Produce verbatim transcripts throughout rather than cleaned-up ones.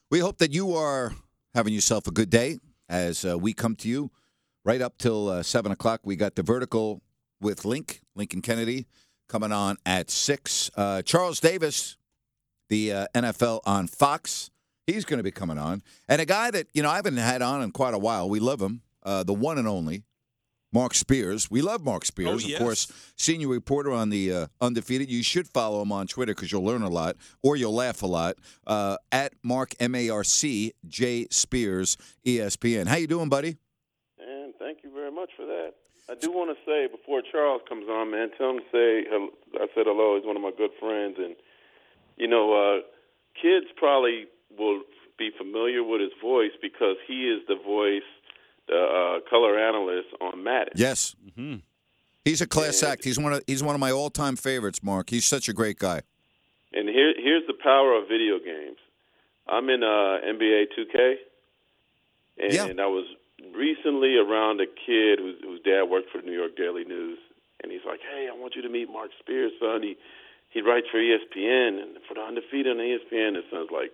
We hope that you are having yourself a good day as uh, we come to you right up till uh, seven o'clock. We got the Vertical with Link, Lincoln Kennedy, coming on at six. Uh, Charles Davis, the uh, N F L on Fox, he's going to be coming on. And a guy that, you know, I haven't had on in quite a while. We love him, uh, the one and only, Mark Spears. We love Mark Spears, oh, yes. of course, senior reporter on the uh, Undefeated. You should follow him on Twitter because you'll learn a lot or you'll laugh a lot. Uh, at Mark, M A R C, J. Spears, E S P N. How you doing, buddy? And thank you very much for that. I do want to say, before Charles comes on, man, tell him to say, hel- I said hello. He's one of my good friends. And, you know, uh, kids probably will be familiar with his voice because he is the voice, the uh, color analyst on Madden. Yes. Mm-hmm. He's a class And- act. He's one of he's one of my all-time favorites, Mark. He's such a great guy. And here, here's the power of video games. I'm in uh, N B A two K, and Yeah. I was recently around a kid whose, whose dad worked for the New York Daily News, and he's like, "Hey, I want you to meet Mark Spears, son. He he writes for E S P N and for the Undefeated on E S P N." And son's like,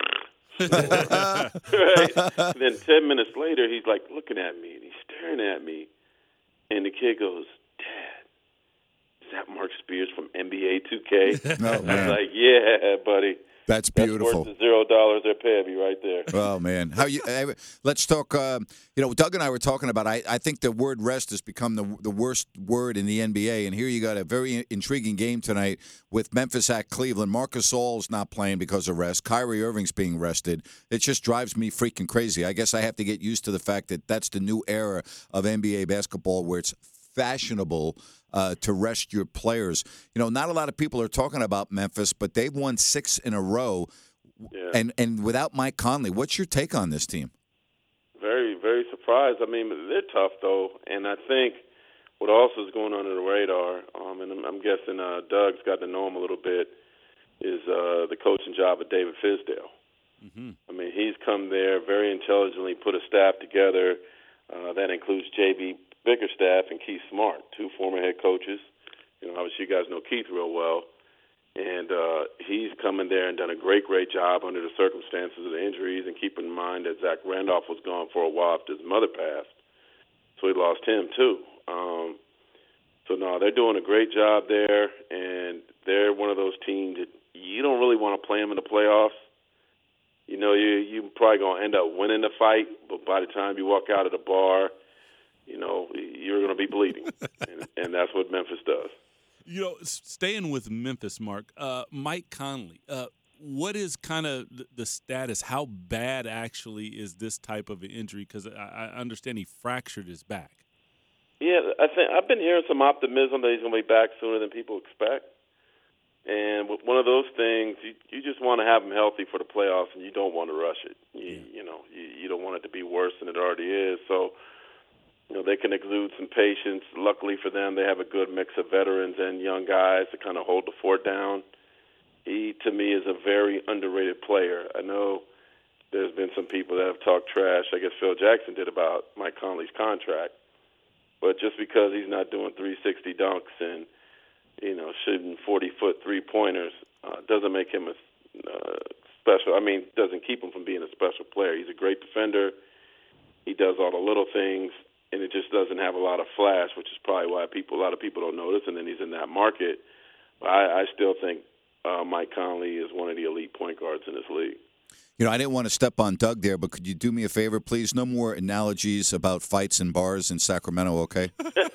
right? And then ten minutes later, he's like looking at me and he's staring at me, and the kid goes, "Dad, is that Mark Spears from N B A two K?" Oh, I was man. like, "Yeah, buddy. That's That's beautiful. worth the zero dollars they're paying me right there." Oh man, how you? eh, Let's talk. Uh, you know, Doug and I were talking about. I, I think the word rest has become the the worst word in the N B A. And here you got a very intriguing game tonight with Memphis at Cleveland. Marcus All's not playing because of rest. Kyrie Irving's being rested. It just drives me freaking crazy. I guess I have to get used to the fact that that's the new era of N B A basketball where it's fashionable uh, to rest your players. You know, not a lot of people are talking about Memphis, but they've won six in a row. Yeah. And and without Mike Conley, what's your take on this team? Very, very surprised. I mean, they're tough, though. And I think what also is going on under the radar, um, and I'm, I'm guessing uh, Doug's got to know him a little bit, is uh, the coaching job of David Fisdale. Mm-hmm. I mean, he's come there very intelligently, put a staff together. Uh, that includes J B Bickerstaff and Keith Smart, two former head coaches. You know, obviously you guys know Keith real well. And uh, he's come in there and done a great, great job under the circumstances of the injuries, and keep in mind that Zach Randolph was gone for a while after his mother passed. So he lost him, too. Um, so, no, they're doing a great job there, and they're one of those teams that you don't really want to play them in the playoffs. You know, you, you're probably going to end up winning the fight, but by the time you walk out of the bar, you know, you're going to be bleeding. and, and that's what Memphis does. You know, s- staying with Memphis, Mark, uh, Mike Conley, uh, what is kind of the, the status? How bad actually is this type of an injury? Because I, I understand he fractured his back. Yeah, I think I've been hearing some optimism that he's going to be back sooner than people expect. And with one of those things, you, you just want to have him healthy for the playoffs, and you don't want to rush it. You, Yeah. you know, you, you don't want it to be worse than it already is. So, you know, they can exude some patience. Luckily for them, they have a good mix of veterans and young guys to kind of hold the fort down. He, to me, is a very underrated player. I know there's been some people that have talked trash. I guess Phil Jackson did about Mike Conley's contract. But just because he's not doing three sixty dunks and, you know, shooting forty-foot three-pointers uh, doesn't make him a uh, special. I mean, doesn't keep him from being a special player. He's a great defender. He does all the little things, and it just doesn't have a lot of flash, which is probably why people, a lot of people don't notice. And then he's in that market. But I, I still think uh, Mike Conley is one of the elite point guards in this league. You know, I didn't want to step on Doug there, but could you do me a favor, please? No more analogies about fights in bars in Sacramento, okay?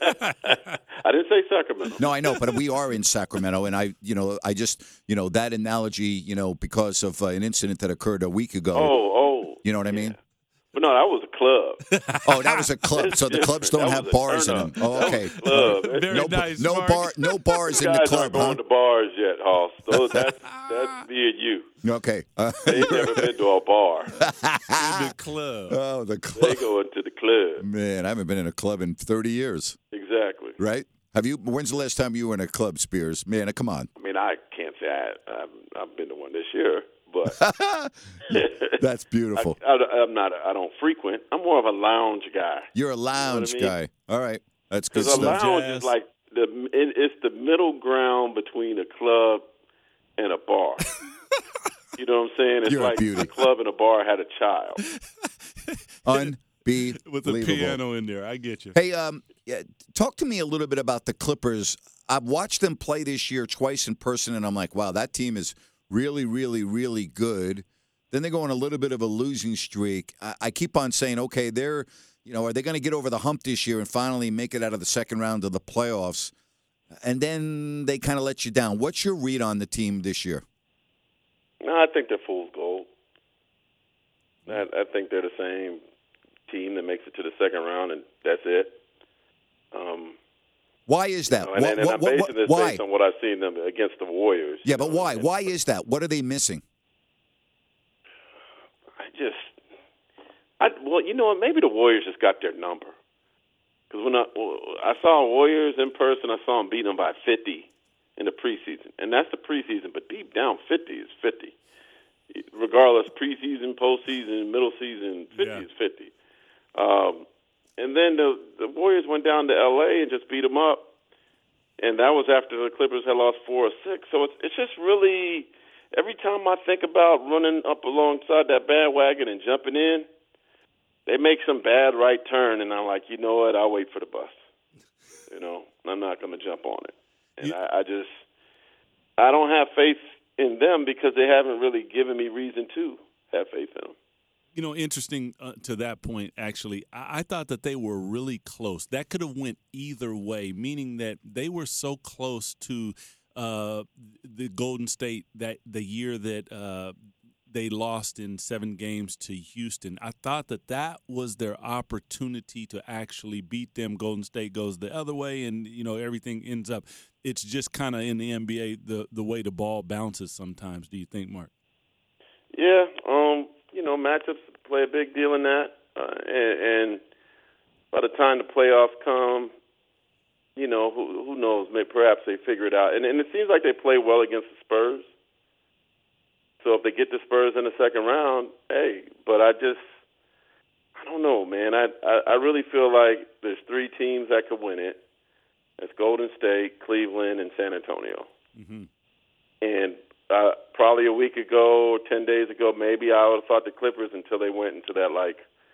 I didn't say Sacramento. No, I know, but we are in Sacramento, and I, you know, I just, you know, that analogy, you know, because of uh, an incident that occurred a week ago. Oh, oh. You know what I mean? But no, that was a club. Oh, that was a club. So the clubs don't That have was a bars in them. turn-up. Oh, That okay. was a club. Very No, nice, no Mark. bar, no bars You in the guys club, aren't going huh? to bars yet, Hoss. So that's, that's me and you. Okay. Uh, They've never been to a bar. In the club. oh, the They club. go into the club. Man, I haven't been in a club in thirty years, Exactly. right? Have you? When's the last time you were in a club, Spears? Man, come on. I mean, I can't say I, I've, I've been to one this year, but That's beautiful. I, I, I'm not. I don't frequent. I'm more of a lounge guy. You're a lounge You know what guy. All right. That's good Because a stuff. lounge Jazz. is like the it, it's the middle ground between a club and a bar. You know what I'm saying? It's You're a like beauty. a club and a bar had a child. Unbelievable. With a piano in there. I get you. Hey, um, yeah, talk to me a little bit about the Clippers. I've watched them play this year twice in person, and I'm like, wow, that team is really, really, really good. Then they go on a little bit of a losing streak. I, I keep on saying, okay, they're, you know, are they going to get over the hump this year and finally make it out of the second round of the playoffs? And then they kind of let you down. What's your read on the team this year? No, I think they're fool's gold. I, I think they're the same team that makes it to the second round, and that's it. Um, why is that? You know, and, what, and, and what, I'm what, basing this why? based on what I've seen them against the Warriors. Yeah, but know, why? and Why is that? What are they missing? I just, I well, you know what? Maybe the Warriors just got their number. Because when I, I saw Warriors in person, I saw them beat them by fifty in the preseason. And that's the preseason, but deep down, fifty is fifty. Regardless, preseason, postseason, middle season, fifty Yeah. is fifty. Um, and then the, the Warriors went down to L A and just beat them up. And that was after the Clippers had lost four or six. So it's, it's just really, every time I think about running up alongside that bandwagon and jumping in, they make some bad right turn, and I'm like, you know what? I'll wait for the bus. You know, I'm not going to jump on it. And You- I, I just, I don't have faith in them because they haven't really given me reason to have faith in them. You know, interesting uh, to that point, actually, I-, I thought that they were really close. That could have went either way, meaning that they were so close to uh, the Golden State that the year that uh, they lost in seven games to Houston. I thought that that was their opportunity to actually beat them. Golden State goes the other way, and, you know, everything ends up. It's just kind of in the N B A the, the way the ball bounces sometimes, do you think, Mark? Yeah, um, you know, matchups play a big deal in that. Uh, and, and by the time the playoffs come, you know, who, who knows, maybe perhaps they figure it out. And, and it seems like they play well against the Spurs. So if they get the Spurs in the second round, hey, but I just, I don't know, man. I, I, I really feel like there's three teams that could win it. It's Golden State, Cleveland, and San Antonio. Mm-hmm. And uh, probably a week ago, ten days ago, maybe I would have thought the Clippers until they went into that, like,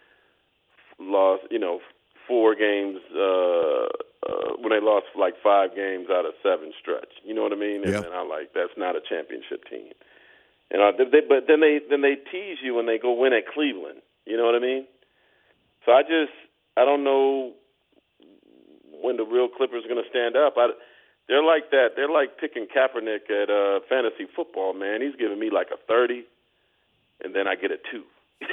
lost, you know, four games, uh, uh, when they lost, like, five games out of seven stretch. You know what I mean? And Yeah. then I like, that's not a championship team. And uh, they, but then they then they tease you when they go win at Cleveland. You know what I mean? So I just I don't know when the real Clippers are going to stand up. I, they're like that. They're like picking Kaepernick at uh, fantasy football. Man, he's giving me like a thirty, and then I get a two.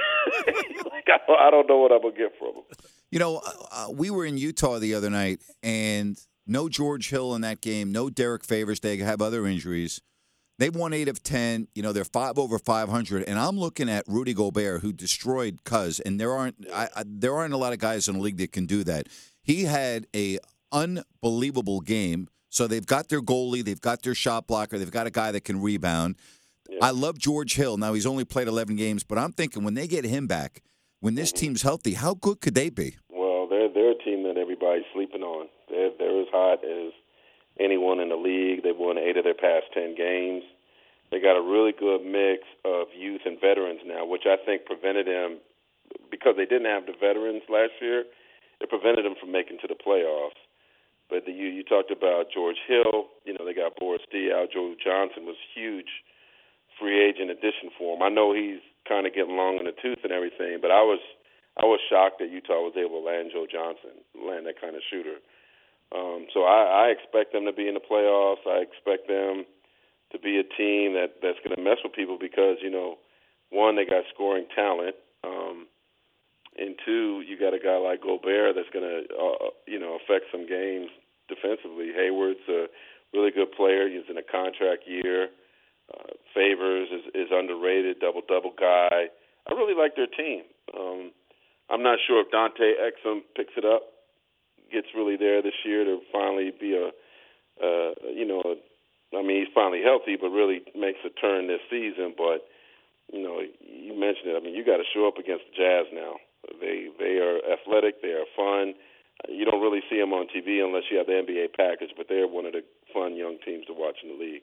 like I, I don't know what I'm gonna get from him. You know, uh, we were in Utah the other night, and no George Hill in that game, no Derek Favors. They have other injuries. They've won eight of ten. You know, they're five over five hundred. And I'm looking at Rudy Gobert, who destroyed Cuz. And there aren't I, I, there aren't a lot of guys in the league that can do that. He had a unbelievable game. So they've got their goalie, they've got their shot blocker, they've got a guy that can rebound. Yeah. I love George Hill. Now, he's only played eleven games, but I'm thinking when they get him back, when this Mm-hmm. team's healthy, how good could they be? Well, they're they're a team that everybody's sleeping on. They're they're as hot as anyone in the league. They've won eight of their past ten games. They got a really good mix of youth and veterans now, which I think prevented them, because they didn't have the veterans last year, it prevented them from making to the playoffs. But the, you, you talked about George Hill. You know, they got Boris Diaw. Joe Johnson was huge free agent addition for him. I know he's kind of getting long in the tooth and everything, but I was I was shocked that Utah was able to land Joe Johnson, land that kind of shooter. Um, so I, I expect them to be in the playoffs. I expect them to be a team that, that's going to mess with people because, you know, one, they got scoring talent, um, and two, you got a guy like Gobert that's going to, uh, you know, affect some games defensively. Hayward's a really good player. He's in a contract year. Uh, Favors is, is underrated, double-double guy. I really like their team. Um, I'm not sure if Dante Exum picks it up, gets really there this year to finally be a, uh, you know, a, I mean, he's finally healthy, but really makes a turn this season. But, you know, you mentioned it. I mean, you got to show up against the Jazz now. They they are athletic. They are fun. You don't really see them on T V unless you have the N B A package, but they're one of the fun young teams to watch in the league.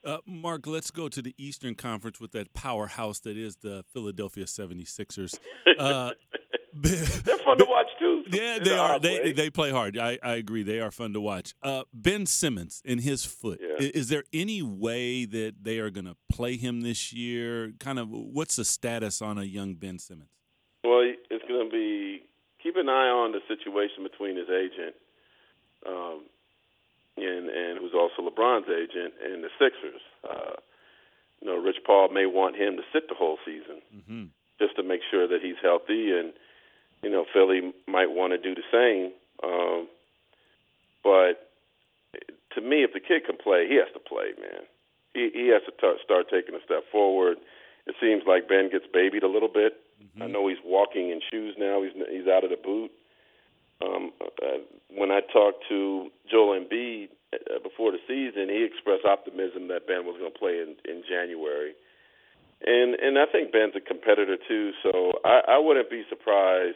Uh, Mark, let's go to the Eastern Conference with that powerhouse that is the Philadelphia seventy-sixers. Uh, They're fun to watch, too. Yeah, they are. They they play hard. I, I agree. They are fun to watch. Uh, Ben Simmons and his foot. Yeah. Is, is there any way that they are going to play him this year? Kind of what's the status on a young Ben Simmons? Well, it's going to be keep an eye on the situation between his agent um, and, and who's also LeBron's agent and the Sixers. Uh, you know, Rich Paul may want him to sit the whole season mm-hmm. just to make sure that he's healthy, and you know, Philly might want to do the same. Um, but to me, if the kid can play, he has to play, man. He he has to t- start taking a step forward. It seems like Ben gets babied a little bit. Mm-hmm. I know he's walking in shoes now. He's he's out of the boot. Um, uh, when I talked to Joel Embiid uh, before the season, he expressed optimism that Ben was going to play in, in January. And and I think Ben's a competitor, too, so I, I wouldn't be surprised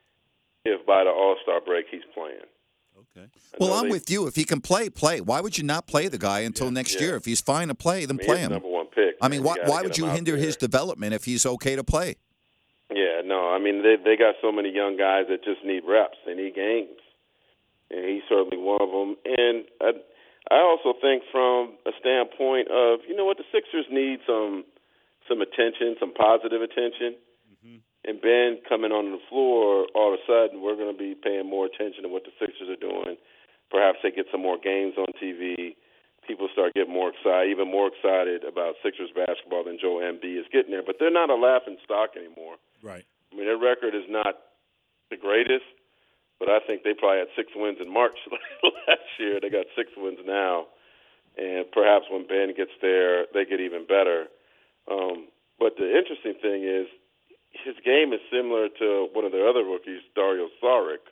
if by the All-Star break he's playing. Okay. Well, I'm they, with you. If he can play, play. Why would you not play the guy until yeah, next yeah. year? If he's fine to play, then I mean, play he's him. Number one pick. I mean, man. why, You why would you hinder his development if he's okay to play? Yeah, no, I mean, they they got so many young guys that just need reps. They need games. And he's certainly one of them. And I, I also think from a standpoint of, you know what, the Sixers need some some attention, some positive attention. Mm-hmm. And Ben coming on the floor, all of a sudden we're going to be paying more attention to what the Sixers are doing. Perhaps they get some more games on T V. People start getting more excited, even more excited about Sixers basketball than Joel Embiid is getting there. But they're not a laughing stock anymore. Right. I mean, their record is not the greatest, but I think they probably had six wins in March last year. They got six wins now. And perhaps when Ben gets there, they get even better. Um, but the interesting thing is his game is similar to one of their other rookies, Dario Saric.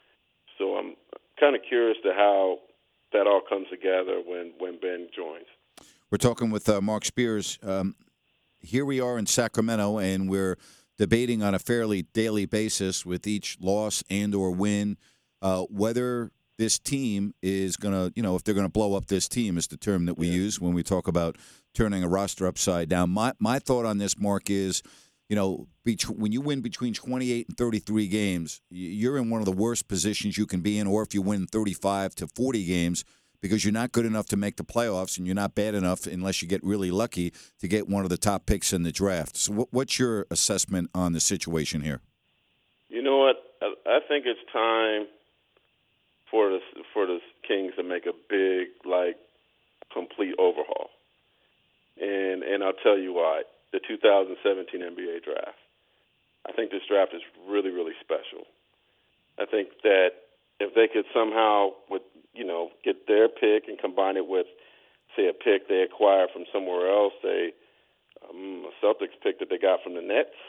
So I'm kind of curious to how that all comes together when, when Ben joins. We're talking with uh, Mark Spears. Um, here we are in Sacramento, and we're debating on a fairly daily basis with each loss and or win uh, whether this team is going to, you know, if they're going to blow up this team is the term that we yeah. use when we talk about turning a roster upside down. My my thought on this, Mark, is, you know, when you win between twenty-eight and thirty-three games, you're in one of the worst positions you can be in, or if you win thirty-five to forty games, because you're not good enough to make the playoffs and you're not bad enough, unless you get really lucky, to get one of the top picks in the draft. So what's your assessment on the situation here? You know what? I think it's time for the, for the Kings to make a big, like, complete overhaul. And and I'll tell you why. The two thousand seventeen N B A draft. I think this draft is really, really special. I think that if they could somehow, with you know, get their pick and combine it with, say, a pick they acquire from somewhere else, say um, a Celtics pick that they got from the Nets,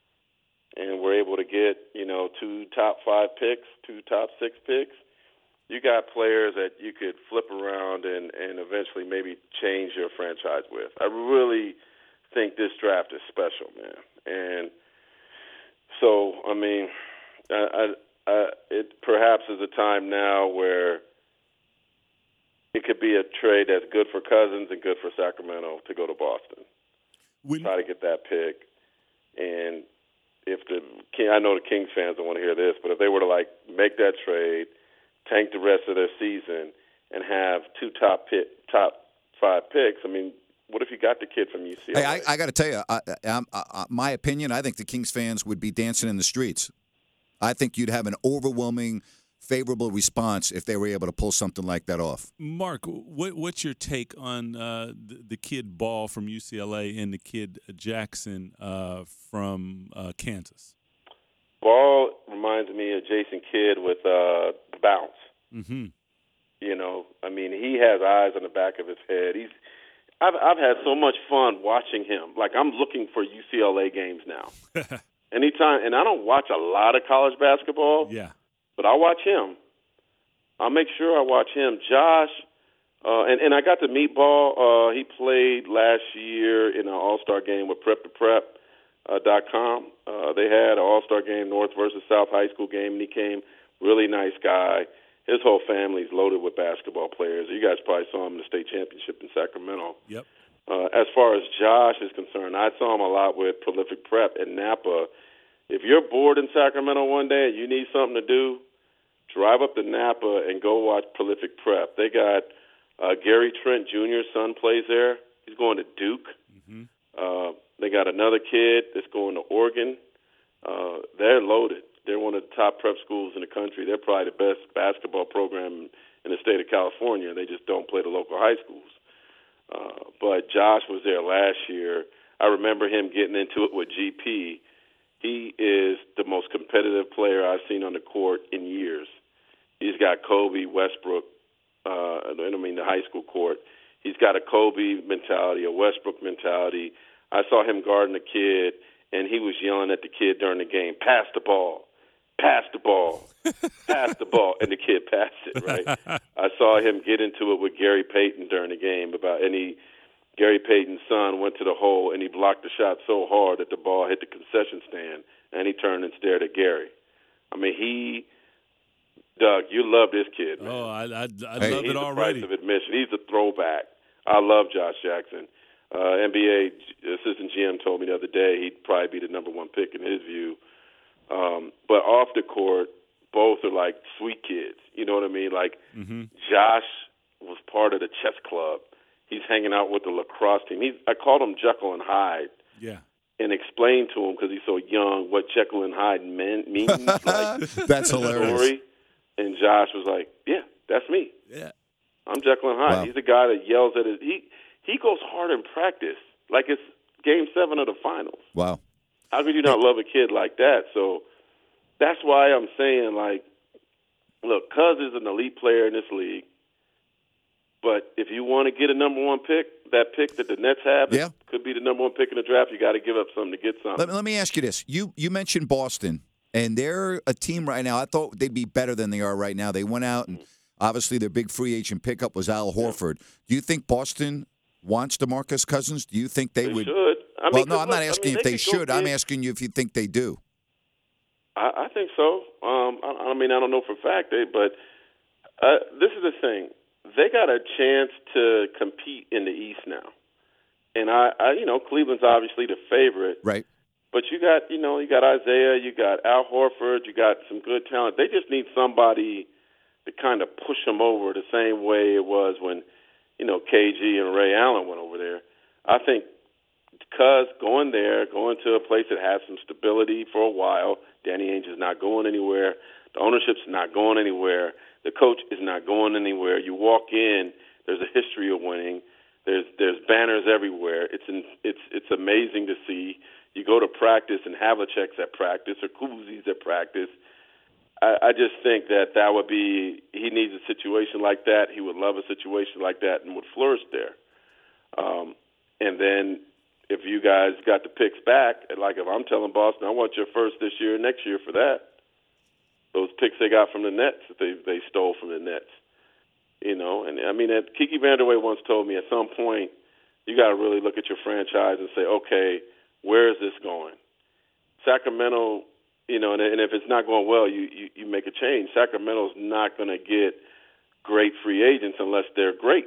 and we're able to get, you know, two top five picks, two top six picks, you got players that you could flip around and, and eventually maybe change your franchise with. I really think this draft is special, man. And so, I mean, I, I, I, it perhaps is a time now where it could be a trade that's good for Cousins and good for Sacramento to go to Boston. When, Try to get that pick. And if the I know the Kings fans don't want to hear this, but if they were to, like, make that trade, tank the rest of their season, and have two top pick, top five picks, I mean, what if you got the kid from U C L A? Hey, I, I got to tell you, I, I, I, my opinion, I think the Kings fans would be dancing in the streets. I think you'd have an overwhelming favorable response if they were able to pull something like that off. Mark, what, what's your take on uh, the, the kid Ball from U C L A and the kid Jackson uh, from uh, Kansas? Ball reminds me of Jason Kidd with uh, the bounce. Mm-hmm. You know, I mean, he has eyes on the back of his head. He's I've I've had so much fun watching him. Like, I'm looking for U C L A games now. Anytime, and I don't watch a lot of college basketball. Yeah. But I watch him. I'll make sure I watch him. Josh, uh, and, and I got to meet Ball. Uh, he played last year in an all-star game with prep to prep dot com. Uh, they had an all-star game, North versus South high school game, and he came. Really nice guy. his whole family's loaded with basketball players. You guys probably saw him in the state championship in Sacramento. Yep. Uh, as far as Josh is concerned, I saw him a lot with Prolific Prep in Napa. If you're bored in Sacramento one day and you need something to do, drive up to Napa and go watch Prolific Prep. They got uh, Gary Trent Junior's son plays there. He's going to Duke. Mm-hmm. Uh, they got another kid that's going to Oregon. Uh, they're loaded. They're one of the top prep schools in the country. They're probably the best basketball program in the state of California. They just don't play the local high schools. Uh, but Josh was there last year. I remember him getting into it with G P. He is the most competitive player I've seen on the court in years. He's got Kobe, Westbrook, uh, I don't mean the high school court. He's got a Kobe mentality, a Westbrook mentality. I saw him guarding a kid, and he was yelling at the kid during the game, pass the ball, pass the ball, pass the ball, and the kid passed it, right? I saw him get into it with Gary Payton during the game, about, and he, Gary Payton's son went to the hole, and he blocked the shot so hard that the ball hit the concession stand, and he turned and stared at Gary. I mean, he, Doug, you love this kid, man. Oh, I, I, I Hey, love He's it the already. price of admission. He's a throwback. I love Josh Jackson. Uh, N B A assistant G M told me the other day he'd probably be the number one pick in his view. Um, but off the court, both are like sweet kids. You know what I mean? Like Mm-hmm. Josh was part of the chess club. He's hanging out with the lacrosse team. He's, I called him Jekyll and Hyde. Yeah. And explained to him, because he's so young, what Jekyll and Hyde meant, means. Like, That's hilarious. story. And Josh was like, yeah, that's me. Yeah. I'm Jekyll and Hyde. Wow. He's a guy that yells at his he he goes hard in practice, like it's game seven of the finals. Wow. How could you not love a kid like that? So that's why I'm saying, like, look, Cuz is an elite player in this league, but if you want to get a number one pick, that pick that the Nets have, Yeah. it could be the number one pick in the draft. You got to give up something to get something. Let, let me ask you this. You you mentioned Boston, and they're a team right now. I thought they'd be better than they are right now. They went out, and obviously their big free agent pickup was Al Horford. Do you think Boston wants DeMarcus Cousins? Do you think they, They would? should. I well, mean, no, 'cause I'm not look, asking I mean, if they, could go should. I'm get- asking you if you think they do. I, I think so. Um, I, I mean, I don't know for a fact, eh, but uh, this is the thing. They got a chance to compete in the East now. And, I, I, you know, Cleveland's obviously the favorite. Right. But you got, you know, you got Isaiah, you got Al Horford, you got some good talent. They just need somebody to kind of push them over the same way it was when, you know, K G and Ray Allen went over there. I think because going there, going to a place that has some stability for a while, Danny Ainge is not going anywhere. The ownership's not going anywhere. The coach is not going anywhere. You walk in, there's a history of winning. There's there's banners everywhere. It's in, it's it's amazing to see. You go to practice and Havlicek's at practice or Kuzi's at practice. I, I just think that that would be – he needs a situation like that. He would love a situation like that and would flourish there. Um, and then if you guys got the picks back, and like if I'm telling Boston, I want your first this year and next year for that, those picks they got from the Nets that they, they stole from the Nets. You know, and I mean, at, Kiki Vanderway once told me at some point you got to really look at your franchise and say, okay, where is this going? Sacramento, you know, and, and if it's not going well, you, you, you make a change. Sacramento's not going to get great free agents unless they're great.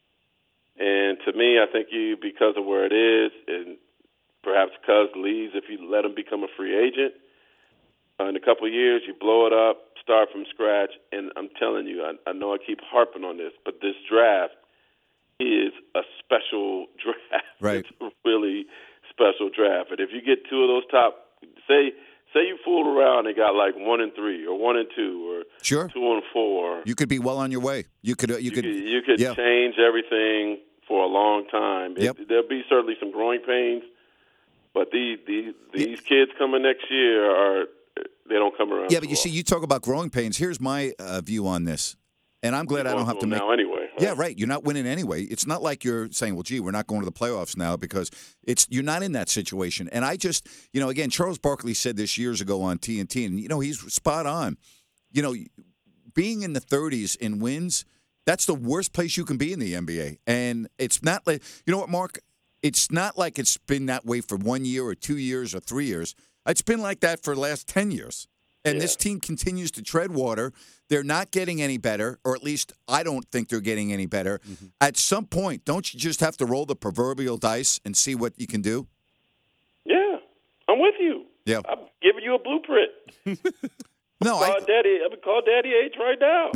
And to me, I think you, because of where it is, and perhaps Cuz leaves if you let him become a free agent, uh, in a couple of years, you blow it up, start from scratch, and I'm telling you, I, I know I keep harping on this, but this draft is a special draft. Right. It's a really special draft. And if you get two of those top, say say you fooled around and got like one and three or one and two or Sure. two and four, You could be well on your way. You could. Uh, you, you could. could, you could yeah. change everything for a long time. It- Yep. There'll be certainly some growing pains, but these these these kids coming next year are they don't come around. Yeah, but you too see, you talk about growing pains. Here's my uh, view on this, and I'm glad I don't have to often. make. Now anyway. Right? Yeah, right. You're not winning anyway. It's not like you're saying, "Well, gee, we're not going to the playoffs now," because it's you're not in that situation. And I just, you know, again, Charles Barkley said this years ago on T N T, and you know, he's spot on. You know, being in the thirties in wins, that's the worst place you can be in the N B A. And it's not like, you know what, Mark? It's not like it's been that way for one year or two years or three years. It's been like that for the last ten years. And Yeah. this team continues to tread water. They're not getting any better, or at least I don't think they're getting any better. Mm-hmm. At some point, don't you just have to roll the proverbial dice and see what you can do? Yeah, I'm with you. Yeah. I'm giving you a blueprint. No, I. Call Daddy. I'm gonna call Daddy H right now.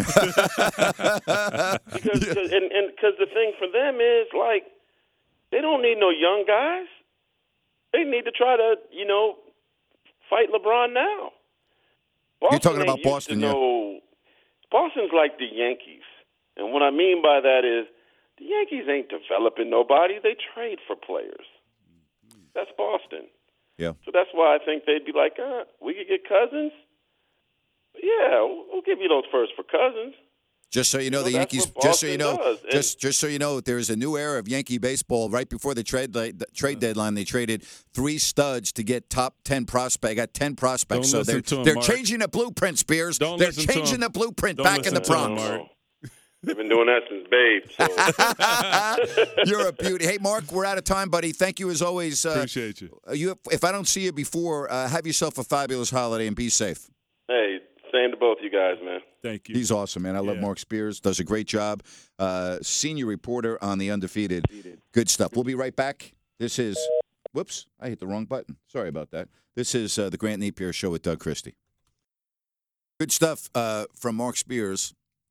because cause, and and because the thing for them is like they don't need no young guys. They need to try to you know fight LeBron now. Boston You're talking ain't about used Boston, to yeah. know, Boston's like the Yankees, and what I mean by that is the Yankees ain't developing nobody. They trade for players. That's Boston. Yeah. So that's why I think they'd be like, uh, we could get Cousins. Yeah, we'll, we'll give you those first for Cousins. Just so you know, You know, the that's Yankees. what Just so you know, Boston does. And- just just so you know, there is a new era of Yankee baseball. Right before the trade the trade deadline, they traded three studs to get top ten prospects. Got ten prospects. Don't so they're listen to 'em, they're Mark. changing the blueprint, Spears. Don't they're listen to changing 'em. the blueprint Don't back in the listen to 'em, Bronx. Mark. They've been doing that since Babe. So. You're a beauty. Hey, Mark, we're out of time, buddy. Thank you as always. Uh, Appreciate you. you. If I don't see you before, uh, have yourself a fabulous holiday and be safe. Hey, same to both you guys, man. Thank you. He's awesome, man. I love Yeah. Mark Spears. Does a great job. Uh, senior reporter on the Undefeated. Good stuff. We'll be right back. This is, whoops, I hit the wrong button. Sorry about that. This is uh, the Grant Napier Show with Doug Christie. Good stuff uh, from Mark Spears.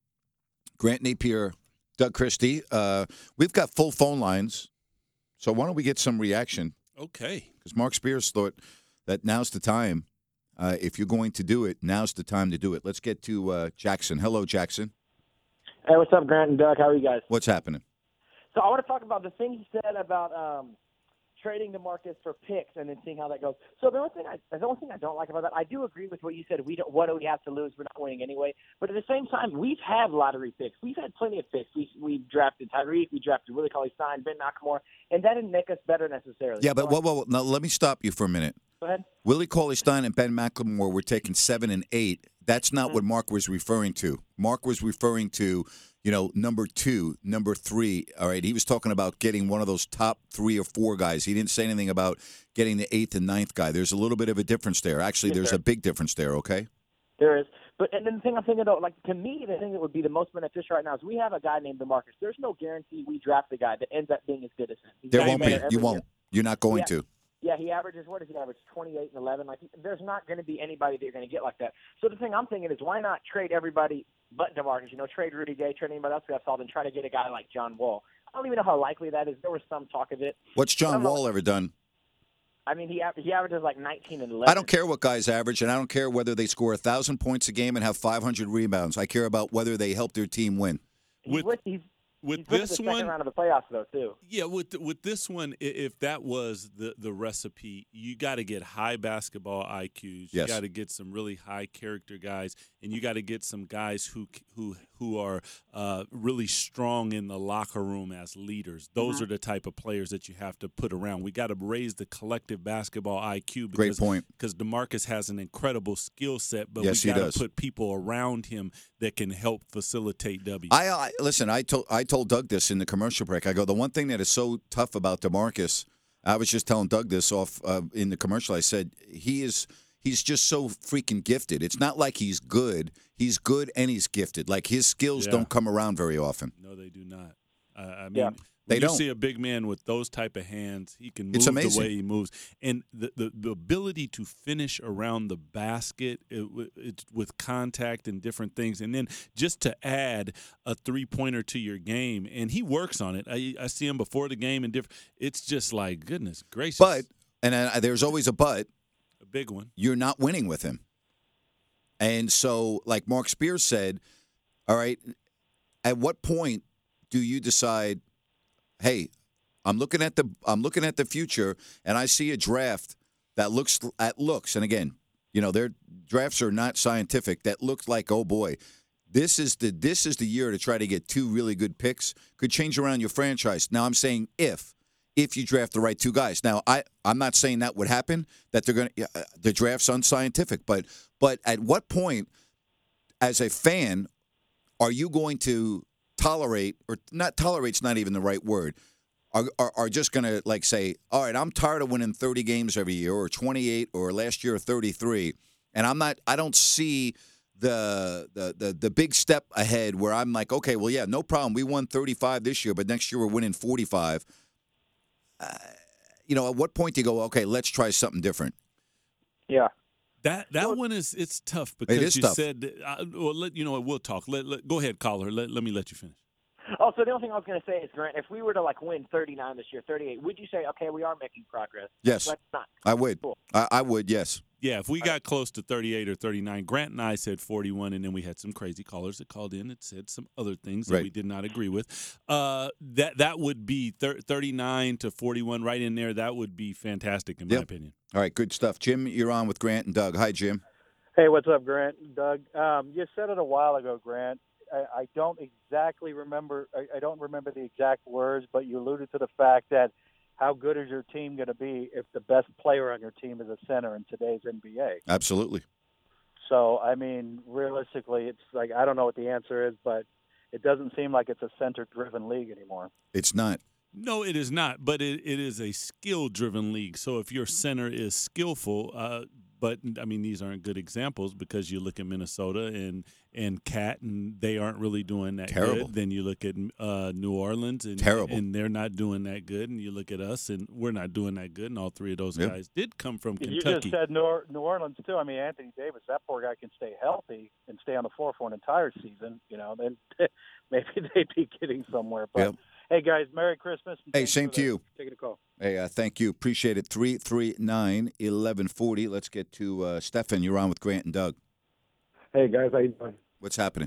Grant Napier, Doug Christie. Uh, we've got full phone lines, so why don't we get some reaction? Okay. Because Mark Spears thought that now's the time. Uh, if you're going to do it, now's the time to do it. Let's get to uh, Jackson. Hello, Jackson. Hey, what's up, Grant and Doug? How are you guys? What's happening? So I want to talk about the thing he said about um, trading DeMarcus for picks and then seeing how that goes. So the only thing I, the only thing I don't like about that, I do agree with what you said. We don't. What do we have to lose? We're not winning anyway. But at the same time, we've had lottery picks. We've had plenty of picks. We we drafted Tyreek. We drafted Willie Cauley-Stein, Ben McLemore, and that didn't make us better necessarily. Yeah, but So I- whoa, whoa, whoa. Now, let me stop you for a minute. Go ahead. Willie Cauley-Stein and Ben McLemore were taking seven and eight. That's not Mm-hmm. what Mark was referring to. Mark was referring to, you know, number two, number three. All right, he was talking about getting one of those top three or four guys. He didn't say anything about getting the eighth and ninth guy. There's a little bit of a difference there. Actually, Yes, there's sir. a big difference there. Okay. There is. But and then the thing I'm thinking, though, like to me, the thing that would be the most beneficial right now is we have a guy named DeMarcus. There's no guarantee we draft a guy that ends up being as good as him. He's There gotten won't be. better You every won't. year. You're not going Yeah. to. Yeah, he averages, what does he average, twenty-eight and eleven? Like, there's not going to be anybody that you're going to get like that. So the thing I'm thinking is why not trade everybody but DeMarcus? You know, trade Rudy Gay, trade anybody else we have solved, and try to get a guy like John Wall. I don't even know how likely that is. There was some talk of it. What's I John don't know. Wall ever done? I mean, he aver- he averages like nineteen and eleven. I don't care what guys average, and I don't care whether they score one thousand points a game and have five hundred rebounds. I care about whether they help their team win. He's With- with, he's, With he's with this the second one, round of the playoffs, though, too. yeah, with with this one, i- if that was the the recipe, you got to get high basketball I Qs. You Yes. got to get some really high character guys, and you got to get some guys who c- who who are uh, really strong in the locker room as leaders. Those Mm-hmm. are the type of players that you have to put around. We got to raise the collective basketball I Q. Great Because, point. Because DeMarcus has an incredible skill set, but Yes, we he got does. to put people around him that can help facilitate W. I, I listen. I told I told Doug this in the commercial break. I go, the one thing that is so tough about DeMarcus, I was just telling Doug this off uh, in the commercial. I said he is he's just so freaking gifted. It's not like he's good. He's good and he's gifted. Like his skills Yeah. don't come around very often. No, they do not. Uh, I mean, Yeah. They when you don't. see a big man with those type of hands, he can move It's the amazing. way he moves, and the, the, the ability to finish around the basket it, it, with contact and different things, and then just to add a three pointer to your game, and he works on it. I, I see him before the game and different. It's just like goodness gracious, But and uh, there's always a but. a big one. You're not winning with him. And so, like Mark Spears said, all right, at what point do you decide, hey, I'm looking at the I'm looking at the future, and I see a draft that looks at looks, and again, you know, their drafts are not scientific. That looks like, oh boy, this is the this is the year to try to get two really good picks. Could change around your franchise. Now, I'm saying if. If you draft the right two guys. Now, I, I'm not saying that would happen, that they're going to uh, the draft's unscientific, but but at what point, as a fan, are you going to tolerate, or not tolerate's not even the right word, are are, are just going to like say, all right, I'm tired of winning thirty games every year, or twenty-eight, or last year thirty-three. And I'm not. I don't see the the the the big step ahead where I'm like, okay, well, yeah, no problem. We won thirty-five this year, but next year we're winning forty-five. Uh, you know, at what point do you go, okay, let's try something different? Yeah. That that well, one is it's tough because it is you tough. said uh, well, let, you know what, we'll talk. Let, let, go ahead, caller. Let, let me let you finish. Oh, so the only thing I was going to say is, Grant, if we were to like win thirty-nine this year, thirty-eight, would you say, okay, we are making progress? Yes, Let's not. I would. Cool. I, I would. Yes. Yeah, if we got close to thirty-eight or thirty-nine, Grant and I said forty-one, and then we had some crazy callers that called in and said some other things that right. we did not agree with. Uh, that that would be thir- thirty-nine to forty-one right in there. That would be fantastic, in my yep. opinion. All right, good stuff. Jim, you're on with Grant and Doug. Hi, Jim. Hey, what's up, Grant and Doug? Um, you said it a while ago, Grant. I, I don't exactly remember. I, I don't remember the exact words, but you alluded to the fact that how good is your team going to be if the best player on your team is a center in today's N B A? Absolutely. So, I mean, realistically, it's like I don't know what the answer is, but it doesn't seem like it's a center-driven league anymore. It's not. No, it is not, but it, it is a skill-driven league. So if your center is skillful, uh, but, I mean, these aren't good examples because you look at Minnesota and, and Cat, and they aren't really doing that Terrible. good. Then you look at uh, New Orleans, and, Terrible. and they're not doing that good. And you look at us, and we're not doing that good. And all three of those yep. guys did come from you Kentucky. You just said New, New Orleans, too. I mean, Anthony Davis, that poor guy can stay healthy and stay on the floor for an entire season. You know, then maybe they'd be getting somewhere. But, yep. hey, guys, Merry Christmas. Hey, same to you. Taking a call. Hey, uh, thank you. Appreciate it. three three nine, eleven forty. Let's get to uh, Stefan. You're on with Grant and Doug. Hey, guys. How you doing? What's happening?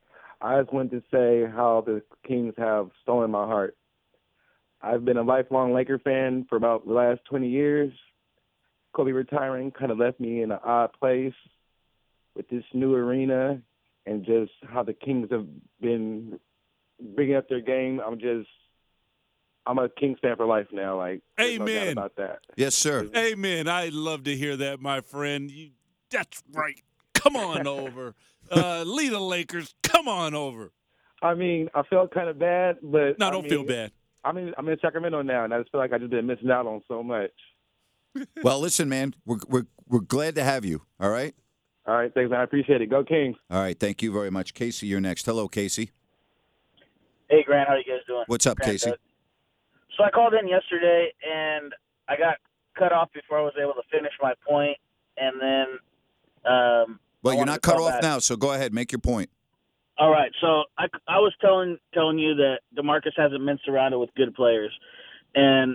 I just wanted to say how the Kings have stolen my heart. I've been a lifelong Laker fan for about the last twenty years. Kobe retiring kind of left me in an odd place with this new arena and just how the Kings have been bringing up their game. I'm just I'm a Kings fan for life now. Like, there's no doubt Amen. about that. Yes, sir. Amen. I love to hear that, my friend. You, that's right. Come on over. Uh, lead the Lakers. Come on over. I mean, I felt kind of bad, but No, I don't mean, feel bad. I mean, I'm in Sacramento now, and I just feel like I just been missing out on so much. Well, listen, man, we're we're we're glad to have you. All right. All right, thanks, man. I appreciate it. Go Kings. All right, thank you very much, Casey. You're next. Hello, Casey. Hey, Grant, how you guys doing? What's up, Grant, Casey? Doug. So I called in yesterday, and I got cut off before I was able to finish my point, and then um, Well, I you're wanted not to cut call off back. now, so go ahead, make your point. All right, so I, I was telling telling you that DeMarcus hasn't been surrounded with good players, and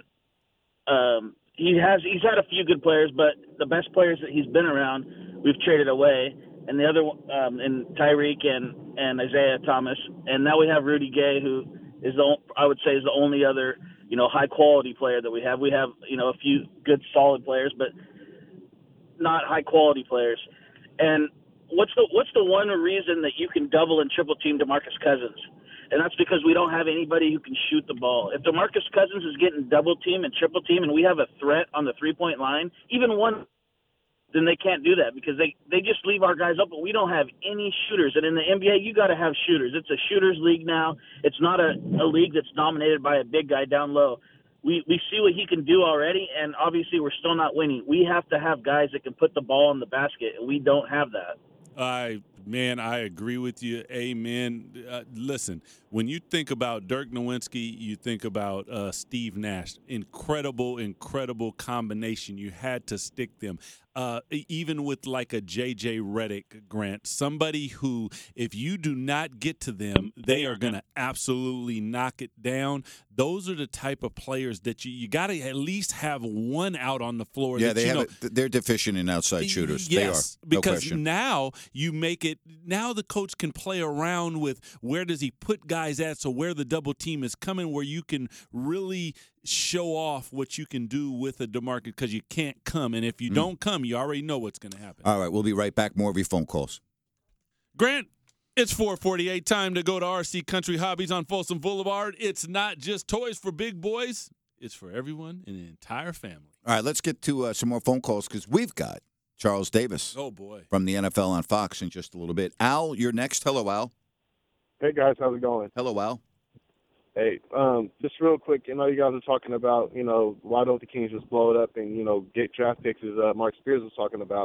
um, he has he's had a few good players, but the best players that he's been around, we've traded away, and the other um, and Tyreek and and Isaiah Thomas, and now we have Rudy Gay, who is the I would say is the only other you know high quality player that we have. We have you know a few good solid players, but not high quality players, and What's the what's the one reason that you can double and triple team DeMarcus Cousins? And that's because we don't have anybody who can shoot the ball. If DeMarcus Cousins is getting double team and triple team and we have a threat on the three-point line, even one, then they can't do that because they, they just leave our guys up, but we don't have any shooters. And in the N B A, you got to have shooters. It's a shooters league now. It's not a, a league that's dominated by a big guy down low. We we see what he can do already, and obviously we're still not winning. We have to have guys that can put the ball in the basket, and we don't have that. I man, I agree with you. Amen. Uh, listen, when you think about Dirk Nowitzki, you think about uh, Steve Nash. Incredible, incredible combination. You had to stick them. Uh, even with like a J J Redick, Grant, somebody who, if you do not get to them, they are going to absolutely knock it down. Those are the type of players that you you got to at least have one out on the floor. Yeah, that, they you have. know, A, they're deficient in outside shooters. Yes, they are. No because question. now you make it. Now the coach can play around with where does he put guys at, so where the double team is coming, where you can really show off what you can do with a DeMarcus because you can't come, and if you mm. don't come, you already know what's going to happen. All right, we'll be right back. More of your phone calls. Grant, it's four forty-eight. Time to go to R C Country Hobbies on Folsom Boulevard. It's not just toys for big boys. It's for everyone in the entire family. All right, let's get to uh, some more phone calls because we've got Charles Davis. Oh, boy. From the N F L on Fox in just a little bit. Al, you're next. Hello, Al. Hey, guys. How's it going? Hello, Al. Hey, um, just real quick, you know, you guys are talking about, you know, why don't the Kings just blow it up and, you know, get draft picks as uh, Mark Spears was talking about.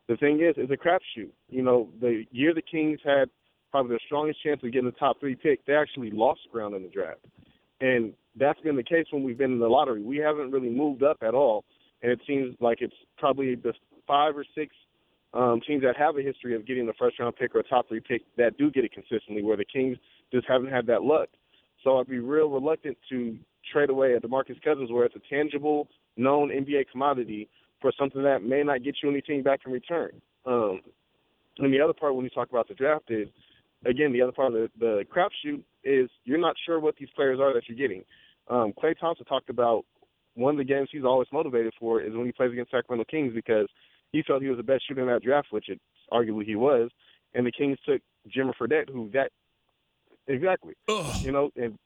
the thing is, it's a crapshoot. You know, the year the Kings had probably the strongest chance of getting the top three pick, they actually lost ground in the draft. And that's been the case when we've been in the lottery. We haven't really moved up at all, and it seems like it's probably the five or six um, teams that have a history of getting the first-round pick or a top three pick that do get it consistently, where the Kings just haven't had that luck. So I'd be real reluctant to trade away a DeMarcus Cousins where it's a tangible, known N B A commodity for something that may not get you anything back in return. Um, and the other part when you talk about the draft is, again, the other part of the, the crapshoot is you're not sure what these players are that you're getting. Um, Klay Thompson talked about one of the games he's always motivated for is when he plays against Sacramento Kings because he felt he was the best shooter in that draft, which it, arguably he was, and the Kings took Jimmer Fredette, who that exactly, Ugh. you know, and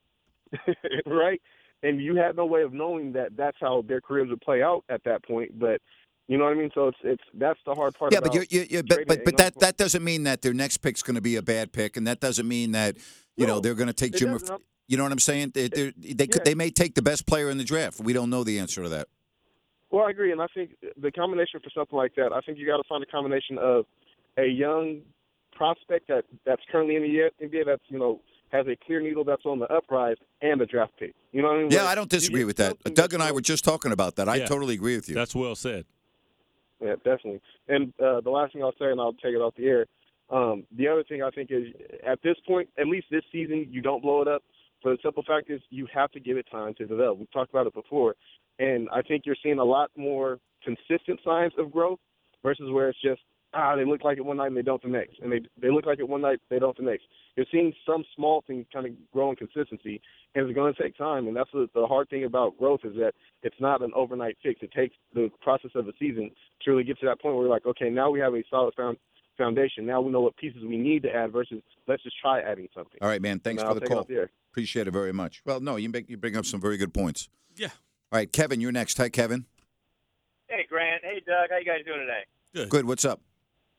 right, and you had no way of knowing that that's how their careers would play out at that point, but. You know what I mean? So it's it's that's the hard part. Yeah, about but you're, you're, but but, but that, for. that doesn't mean that their next pick's going to be a bad pick, and that doesn't mean that you No, know they're going to take it Jimmer. doesn't. You know what I'm saying? They they they, could, Yeah. they may take the best player in the draft. We don't know the answer to that. Well, I agree, and I think the combination for something like that, I think you got to find a combination of a young prospect that that's currently in the N B A that's you know has a clear needle that's on the uprise and a draft pick. You know what I mean? Yeah, Like, I don't disagree you with get that. something Doug that, and I you know, were just talking about that. I Yeah. totally agree with you. That's well said. Yeah, definitely. And uh, the last thing I'll say, and I'll take it off the air, um, the other thing I think is at this point, at least this season, you don't blow it up. For the simple fact is you have to give it time to develop. We've talked about it before. And I think you're seeing a lot more consistent signs of growth versus where it's just, ah, they look like it one night and they don't the next. And they they look like it one night, they don't the next. You're seeing some small things kind of grow in consistency, and it's going to take time. And that's the, the hard thing about growth is that it's not an overnight fix. It takes the process of a season to really get to that point where we're like, okay, now we have a solid found, foundation. Now we know what pieces we need to add versus let's just try adding something. All right, man. Thanks And for I'll the take it call. off the air. Appreciate it very much. Well, no, you make, you bring up some very good points. Yeah. All right, Kevin, you're next. Hi, Kevin. Hey, Grant. Hey, Doug. How you guys doing today? Good. Good. What's up?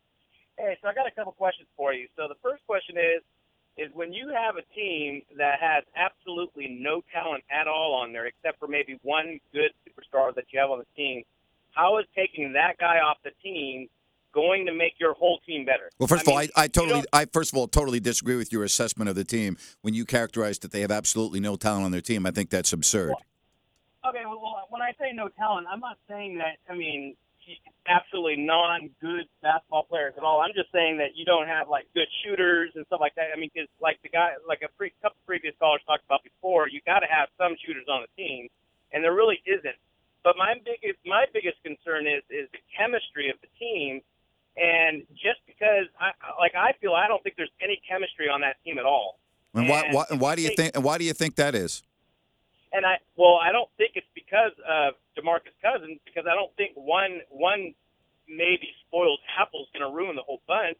Hey, so I got a couple questions for you. So the first question is, is when you have a team that has absolutely no talent at all on there except for maybe one good superstar that you have on the team, how is taking that guy off the team going to make your whole team better? Well, first I of all, mean, I, I you totally, don't- I first of all totally disagree with your assessment of the team when you characterize that they have absolutely no talent on their team. I think that's absurd. Well, okay, well, well, when I say no talent, I'm not saying that, I mean, absolutely non-good basketball players at all. I'm just saying that you don't have, like, good shooters and stuff like that. I mean, because, like, the guy, like a pre- couple previous callers talked about before, you got to have some shooters on the team, and there really isn't. But my biggest, my biggest concern is is the chemistry of the team, and just because, I like, I feel I don't think there's any chemistry on that team at all. And why, And why, and why do you they- think? And why do you think that is? And I well, I don't think it's because of DeMarcus Cousins, because I don't think one one maybe spoiled apple is going to ruin the whole bunch.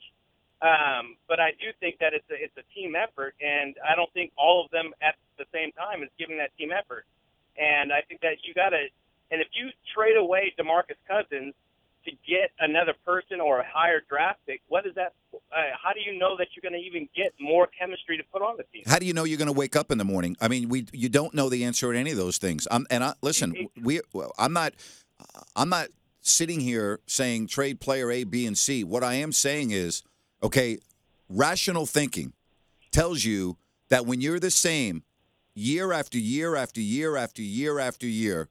Um, but I do think that it's a it's a team effort, and I don't think all of them at the same time is giving that team effort. And I think that you got to, and if you trade away DeMarcus Cousins to get another person or a higher draft pick, what is that? Uh, how do you know that you're going to even get more chemistry to put on the team? How do you know you're going to wake up in the morning? I mean, we you don't know the answer to any of those things. I'm, and I, listen, we well, I'm not I'm not sitting here saying trade player A, B, and C. What I am saying is, okay, rational thinking tells you that when you're the same year after year after year after year after year,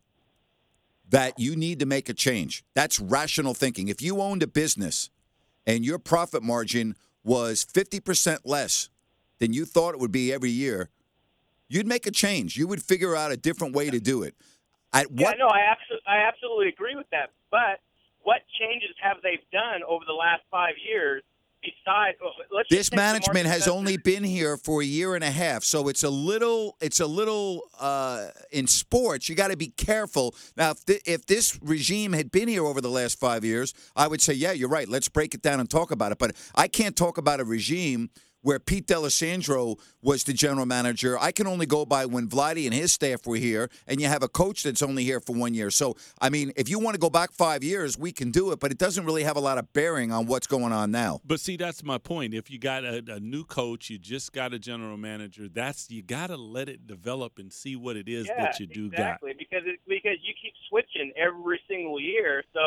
that you need to make a change. That's rational thinking. If you owned a business and your profit margin was fifty percent less than you thought it would be every year, you'd make a change. You would figure out a different way to do it. At Yeah, what? no, I absolutely, I absolutely agree with that. But what changes have they done over the last five years? Besides, let's This just take management DeMarcus has Cousins. only been here for a year and a half, so it's a little. It's a little uh, in sports. You got to be careful. Now, if, th- if this regime had been here over the last five years, I would say, yeah, you're right. Let's break it down and talk about it. But I can't talk about a regime where Pete D'Alessandro was the general manager. I can only go by when Vlade and his staff were here, and you have a coach that's only here for one year. So, I mean, if you want to go back five years, we can do it, but it doesn't really have a lot of bearing on what's going on now. But see, that's my point. If you got a, a new coach, you just got a general manager. That's you got to let it develop and see what it is yeah, that you do exactly, because it, because you keep switching every single year. So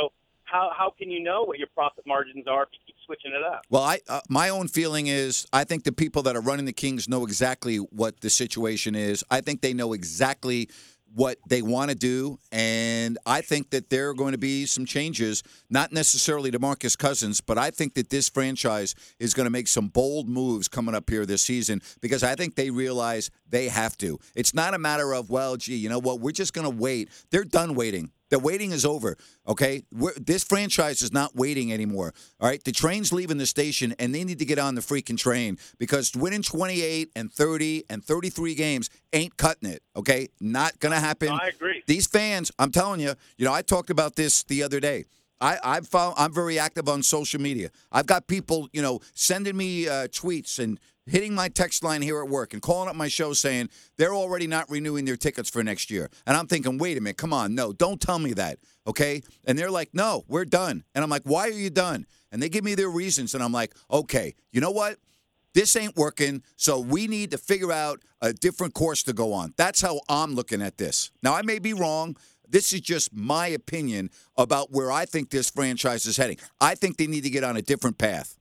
how how can you know what your profit margins are if you keep switching it up? Well, I uh, my own feeling is I think the people that are running the Kings know exactly what the situation is. I think they know exactly what they want to do, and I think that there are going to be some changes, not necessarily to DeMarcus Cousins, but I think that this franchise is going to make some bold moves coming up here this season because I think they realize they have to. It's not a matter of, well, gee, you know what, we're just going to wait. They're done waiting. The waiting is over, okay? We're, this franchise is not waiting anymore, all right? The train's leaving the station, and they need to get on the freaking train because winning twenty-eight and thirty and thirty-three games ain't cutting it, okay? Not going to happen. No, I agree. These fans, I'm telling you, you know, I talked about this the other day. I, I've found I'm very active on social media. I've got people, you know, sending me uh, tweets and hitting my text line here at work and calling up my show saying they're already not renewing their tickets for next year. And I'm thinking, wait a minute, come on, no, don't tell me that, okay? And they're like, no, we're done. And I'm like, why are you done? And they give me their reasons, and I'm like, okay, you know what? This ain't working, so we need to figure out a different course to go on. That's how I'm looking at this. Now, I may be wrong. This is just my opinion about where I think this franchise is heading. I think they need to get on a different path.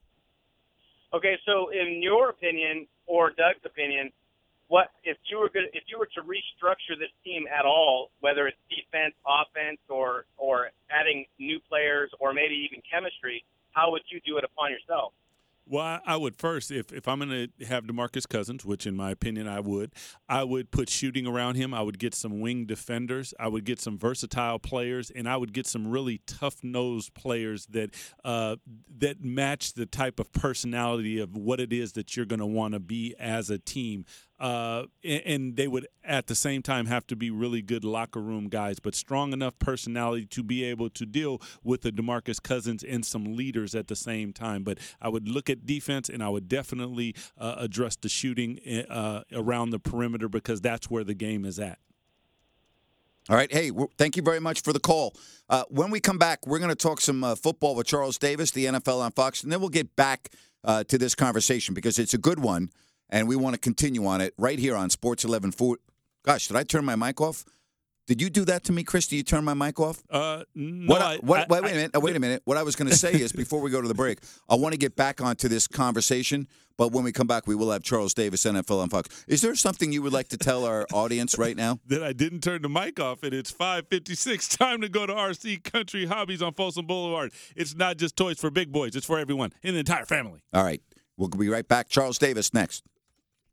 Okay, so in your opinion or Doug's opinion, what if you were going if you were to restructure this team at all, whether it's defense, offense, or or adding new players, or maybe even chemistry, how would you do it upon yourself? Well, I, I would first, if, if I'm going to have DeMarcus Cousins, which in my opinion I would, I would put shooting around him. I would get some wing defenders. I would get some versatile players, and I would get some really tough-nosed players that uh, that match the type of personality of what it is that you're going to want to be as a team. Uh, and, and they would at the same time have to be really good locker room guys, but strong enough personality to be able to deal with the DeMarcus Cousins and some leaders at the same time. But I would look at defense, and I would definitely uh, address the shooting uh, around the perimeter because that's where the game is at. All right. Hey, thank you very much for the call. Uh, when we come back, we're going to talk some uh, football with Charles Davis, the N F L on Fox, and then we'll get back uh, to this conversation because it's a good one. And we want to continue on it right here on Sports eleven forty. Gosh, did I turn my mic off? Did you do that to me, Chris? Did you turn my mic off? Uh, no. What I, what, I, wait, wait I, a minute. Wait a minute. What I was going to say is, before we go to the break, I want to get back onto this conversation. But when we come back, we will have Charles Davis, N F L on Fox. Is there something you would like to tell our audience right now? That I didn't turn the mic off, and it's five fifty-six. Time to go to R C Country Hobbies on Folsom Boulevard. It's not just toys for big boys. It's for everyone in the entire family. All right. We'll be right back. Charles Davis next.